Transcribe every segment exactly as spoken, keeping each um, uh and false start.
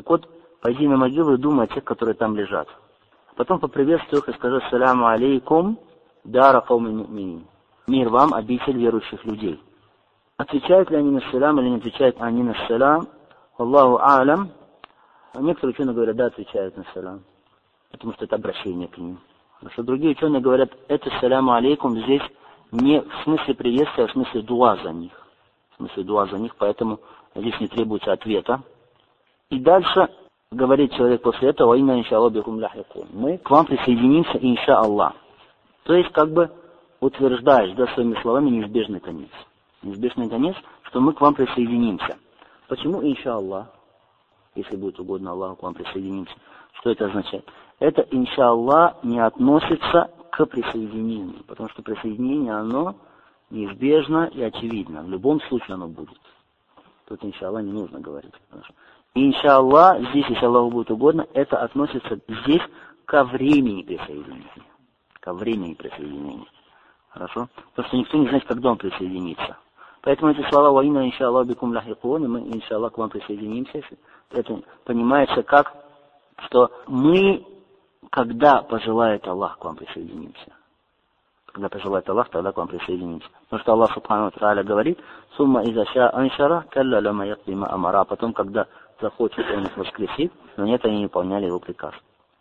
Так вот, пойди на могилу и думай о тех, которые там лежат. Потом поприветствуй их и скажи: «Саляму алейкум, дара кауми му'минин». Мир вам, обитель верующих людей. Отвечают ли они на салям или не отвечают они на салям? Аллаху а'лям. Некоторые ученые говорят: да, отвечают на салям, потому что это обращение к ним. Потому что другие ученые говорят: это саляму алейкум здесь не в смысле приветствия, а в смысле дуа за них. В смысле дуа за них, поэтому здесь не требуется ответа. И дальше говорит человек после этого: «Инна иншаллах бикум ляхикун». Мы к вам присоединимся, иншаллах. То есть как бы утверждаешь, да, своими словами неизбежный конец. Неизбежный конец, что мы к вам присоединимся. Почему иншаллах? Если будет угодно Аллаху, к вам присоединимся. Что это означает? Это иншаллах не относится к присоединению, потому что присоединение, оно неизбежно и очевидно. В любом случае оно будет. Тут иншаллах не нужно говорить. Иншаллах, здесь, если Аллаху будет угодно, это относится здесь ко времени присоединения. Ко времени присоединения. Хорошо? Потому что никто не знает, когда он присоединится. Поэтому эти слова «Ваина иншаллах бикум ляхикун», и мы иншаллах к вам присоединимся, это понимается как, что мы, когда пожелает Аллах, к вам присоединимся. Когда пожелает Аллах, тогда к вам присоединимся. Потому что Аллах субхану ва тааля говорит: «Сумма иза ша аншара, калла лама якдима амара». А потом, когда захочет, он их воскресит, но нет, они не выполняли его приказ.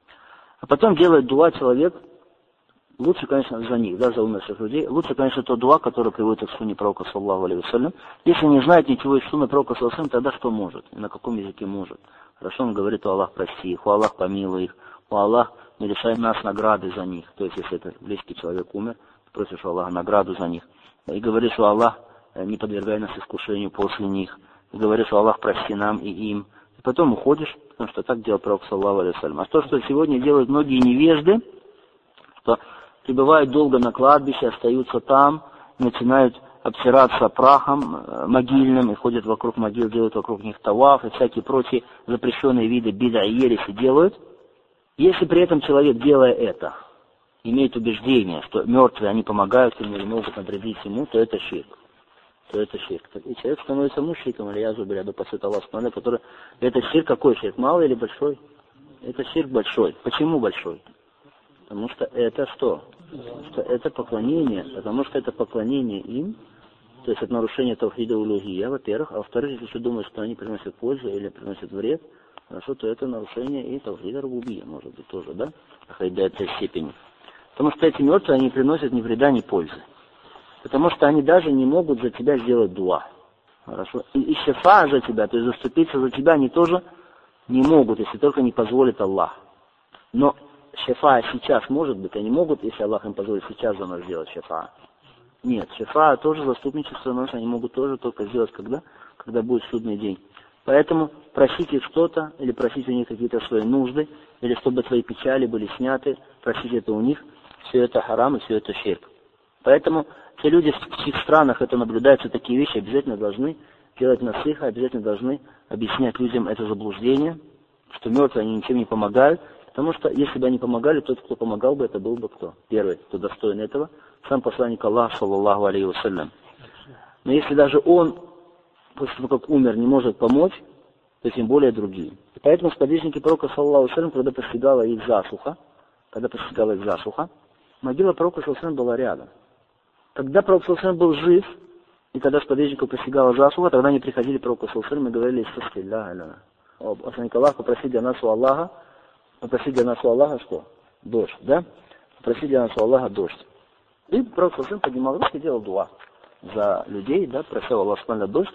А потом делает дуа человек. Лучше, конечно, за них, да, за умерших людей. Лучше, конечно, то дуа, которое приводится в сунне пророка, саллаллаху алейхи вассалям. Если не знает ничего из сунны пророка, саллаллаху алейхи вассалям, тогда что может? И на каком языке может? Хорошо, он говорит: «О Аллах, прости их, о Аллах, помилуй их, о Аллах, не лишай нас награды за них». То есть, если это близкий человек умер, ты просишь у Аллаха награду за них. И говоришь: «О Аллах, не подвергай нас искушению после них». И говоришь: «О Аллах, прости нам и им». И потом уходишь, потому что так делал пророк, саллаллаху алейхи вассалям. А то, что сегодня делают многие невежды, что пребывают долго на кладбище, остаются там, начинают обтираться прахом могильным и ходят вокруг могил, делают вокруг них таваф и всякие прочие запрещенные виды бида и ереси делают. Если при этом человек, делая это, имеет убеждение, что мертвые, они помогают ему или могут навредить ему, то это ширк. То это ширк. И человек становится мушриком, или я зубря, да посвят Аллах, который... Это ширк какой ширк? Малый или большой? Это ширк большой. Почему большой? Потому что это что? Потому что это поклонение, потому что это поклонение им, то есть это нарушение тавхида улухия, во-первых, а во-вторых, если ты думаешь, что они приносят пользу или приносят вред, хорошо, то это нарушение и тавхида рубубия, может быть, тоже, да, хоть до этой степени. Потому что эти мертвые, они приносят ни вреда, ни пользы. Потому что они даже не могут за тебя сделать дуа. Хорошо? И, и шифа за тебя, то есть заступиться за тебя, они тоже не могут, если только не позволит Аллах. Но шифа сейчас может быть, они могут, если Аллах им позволит сейчас за нас сделать шифа. Нет, шифа тоже заступничество наше, они могут тоже только сделать когда? Когда будет судный день. Поэтому просите что-то, или просите у них какие-то свои нужды, или чтобы твои печали были сняты, просите это у них, все это харам и все это ширк. Поэтому те люди, в чьих странах это наблюдаются, такие вещи, обязательно должны делать насыха, обязательно должны объяснять людям это заблуждение, что мертвые, они ничем не помогают, потому что если бы они помогали, тот, кто помогал бы, это был бы кто? Первый, кто достоин этого, сам посланник Аллаха, саллаллаху алейхи вассалям. Но если даже он, после того, как умер, не может помочь, то тем более другие. И поэтому сподвижники пророка, саллаллаху алейхи вассалям, когда постигала их засуха, когда постигала их засуха, могила пророка, саллаллаху алейхи вассалям, была рядом. Когда пророк, саллаллаху алейхи вассалям, был жив, и когда сподвижников постигала засуха, тогда они приходили к пророку, саллаллаху алейхи вассалям, и говорили: «Ля-ля, о посланник Аллаха, попроси для нас у Аллаха, попроси для нас у Аллаха что? Дождь, да? Попроси для нас у Аллаха дождь». И пророк, саллаллаху алейхи вассалям, поднимал руки и делал дуа за людей, да, просил Аллаха субхану дождь.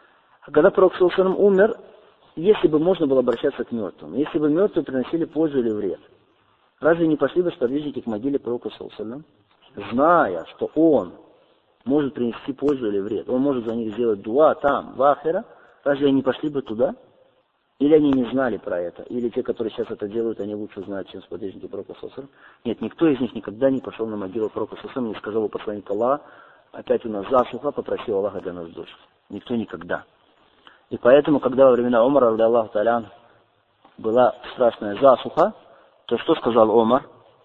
А когда пророк, саллаллаху алейхи вассалям, умер, если бы можно было обращаться к мертвым, если бы мертвые приносили пользу или вред, разве не пошли бы сподвижники к могиле пророка, саллаллаху алейхи вассалям, зная, что он может принести пользу или вред, он может за них сделать дуа там, в ахира, разве они пошли бы туда? Или они не знали про это, или те, которые сейчас это делают, они лучше знают, чем сподвижники пророка, саллаллаху алейхи вассалям. Нет, никто из них никогда не пошел на могилу пророка, саллаллаху алейхи вассалям, не сказал у посланника Аллаха: опять у нас засуха, попросил Аллаха для нас дождь. Никто никогда. И поэтому, когда во времена Омара, ради Аллаху та'аля, была страшная засуха, то что сказал Омар?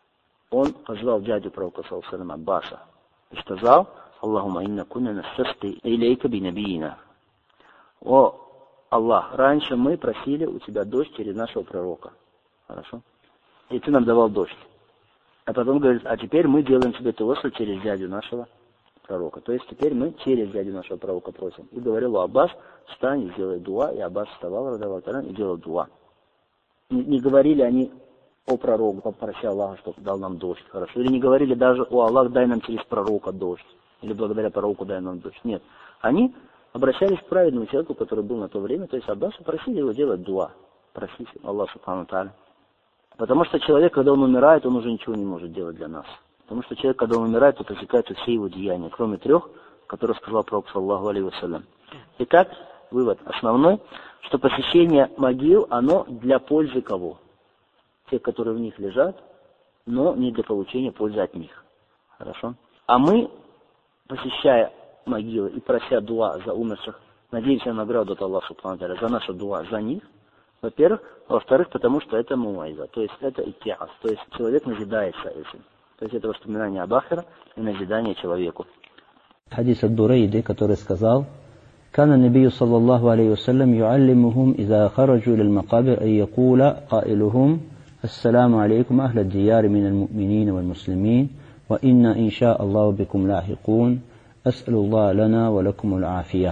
Он позвал дядю пророка, саллаллаху алейхи вассалям, Аббаса, и сказал: «Аллахума инна кунна настасqi илейка би набиина». О Аллах, раньше мы просили у тебя дождь через нашего пророка. Хорошо? И ты нам давал дождь. А потом говорит, а теперь мы делаем тебе тавассуль через дядю нашего пророка. То есть теперь мы через дядю нашего пророка просим. И говорил Аббас, встань и сделай дуа. И Аббас вставал, радаллаху та'аля, и делал дуа. Не, не говорили они о пророку, попроси Аллаха, чтобы дал нам дождь. Хорошо? Или не говорили даже, о Аллах, дай нам через пророка дождь. Или благодаря пророку дай нам дождь. Нет. Они обращались к праведному человеку, который был на то время, то есть Аббасу, просили его делать дуа. Просить Аллах субхану та'аля. Потому что человек, когда он умирает, он уже ничего не может делать для нас. Потому что человек, когда он умирает, то пресекаются все его деяния, кроме трех, которые сказал пророк, саллаллаху алейхи вассалям. Итак, вывод основной, что посещение могил, оно для пользы кого? Тех, которые в них лежат, но не для получения пользы от них. Хорошо? А мы, посещая могилы и прося дуа за умерших, надеемся на награду от Аллаха субхану та'аля за нашу дуа за них, во-первых. Во-вторых, потому что это муайза, то есть это итиаз, то есть человек назидается этим. То есть это воспоминание об ахире и назидание человеку. Хадис от Бурейды, который сказал, كان النبي صلى الله عليه وسلم يعلمهم إذا خرجوا للمقابر أن يقول قائلهم السلام عليكم أهل الديار من المؤمنين والمسلمين وإنا إن شاء الله بكم لاحقون أسأل الله لنا ولكم العافية.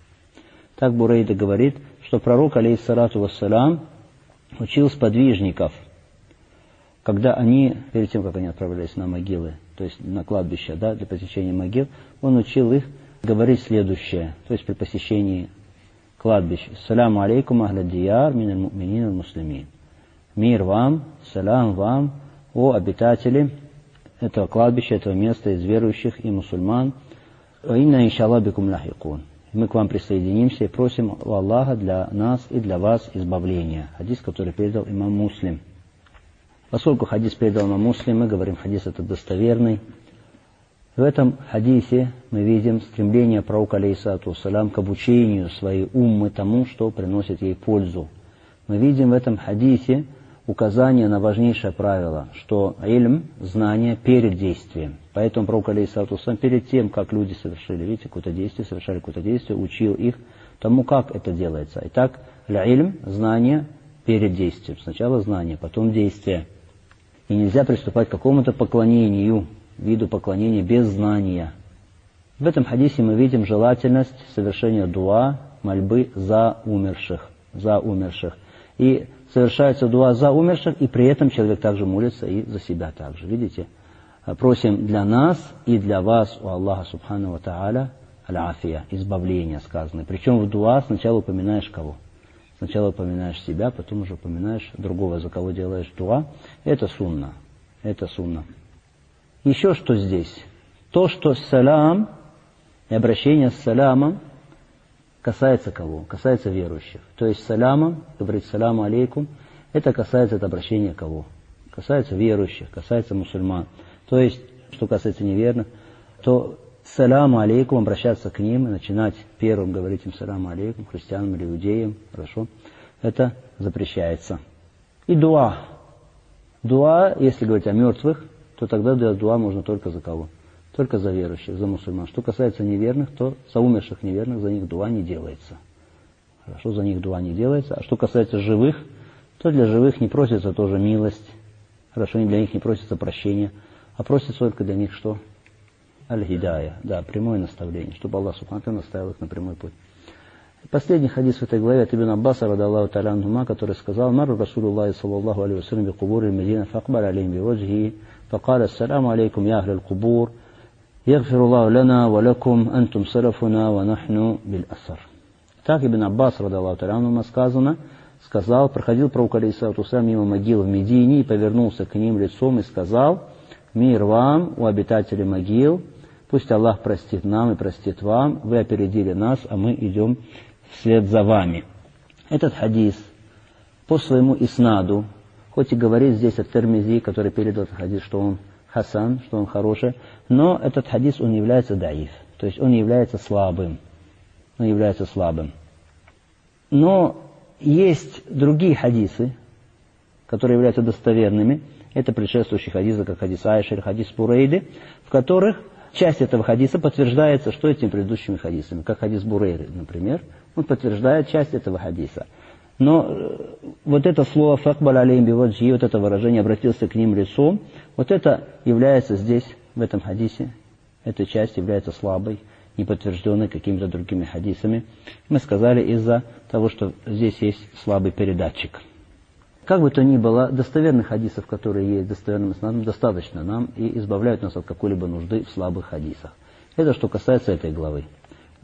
Так Бурейда говорит, что пророк, алейхиссалату вассалам, учил сподвижников, когда они, перед тем, как они отправлялись на могилы, то есть на кладбище, да, для посещения могил, он учил их говорить следующее, то есть при посещении кладбищ. Саляму алейкум ахля дияр миналь му'минин аль муслимин. Мир вам, салям вам, о обитатели этого кладбища, этого места из верующих и мусульман. Ва инна иншаллах бикум лахикун. Мы к вам присоединимся и просим у Аллаха для нас и для вас избавления. Хадис, который передал имам Муслим. Поскольку хадис передал имам Муслим, мы говорим, хадис этот достоверный. В этом хадисе мы видим стремление пророка, алейхиссалату вассалям, к обучению своей уммы тому, что приносит ей пользу. Мы видим в этом хадисе указание на важнейшее правило, что ильм, знание перед действием. Поэтому пророк, алейхиссалату вассалям, перед тем, как люди совершили, видите, какое-то действие, совершали какое-то действие, учил их тому, как это делается. Итак, ильм, знание перед действием. Сначала знание, потом действие. И нельзя приступать к какому-то поклонению, виду поклонения без знания. В этом хадисе мы видим желательность совершения дуа, мольбы за умерших, за умерших. И совершается дуа за умерших, и при этом человек также молится и за себя также. Видите? Просим для нас и для вас у Аллаха субхану ва та'аля аль-афия, избавление сказано. Причем в дуа сначала упоминаешь кого? Сначала упоминаешь себя, потом уже упоминаешь другого, за кого делаешь дуа. Это сунна. Это сунна. Еще что здесь? То, что салям и обращение с салямом касается кого? Касается верующих. То есть салямом, говорит саляму алейкум, это касается это обращения кого? Касается верующих, касается мусульман. То есть, что касается неверных, то саляму алейкум, обращаться к ним и начинать первым говорить им саляму алейкум, христианам или иудеям, хорошо, это запрещается. И дуа. Дуа, если говорить о мертвых, то тогда делать дуа можно только за кого? Только за верующих, за мусульман. Что касается неверных, то за умерших неверных за них дуа не делается. Хорошо, за них дуа не делается. А что касается живых, то для живых не просится тоже милость. Хорошо, для них не просится прощение, а просится только для них что? Аль-Хидая, да, прямое наставление, чтобы Аллах субхану ва та'аля наставил их на прямой путь. Последний хадис в этой главе от Ибн Аббаса, радаллаху та'аля анхума, который сказал: «Марр Расулуллахи саллаллаху алейхи вассалям би кубури Медина, факбар алейхим би ваджхи, факал ассаляму алейкум я ахли аль-кубур, ягфируллаху лана ва лакум, антум салафуна ва нахну бил асар». Так Ибн Аббас, радаллаху та'аля анхума, сказано, сказал, проходил пророк, алейхиссалату вассалям, мимо могил в Медине и повернулся к ним лицом и сказал: «Мир вам, у обитателей могил, пусть Аллах простит нам и простит вам, вы опередили нас, а мы идем вслед за вами». Этот хадис по своему иснаду, хоть и говорит здесь от Тирмизи, который передал этот хадис, что он хасан, что он хороший, но этот хадис, он является даиф, то есть он является слабым. Он является слабым. Но есть другие хадисы, которые являются достоверными. Это предшествующие хадисы, как хадис Айши или хадис Бурейды, в которых часть этого хадиса подтверждается, что этими предыдущими хадисами. Как хадис Бурейды, например, Он подтверждает часть этого хадиса. Но вот это слово «факбаль алейхим биваджи», вот это выражение «обратился к ним лицом», вот это является здесь, в этом хадисе, эта часть является слабой, не подтвержденной какими-то другими хадисами. Мы сказали из-за того, что здесь есть слабый передатчик. Как бы то ни было, достоверных хадисов, которые есть достоверным иснадом, достаточно нам и избавляют нас от какой-либо нужды в слабых хадисах. Это что касается этой главы.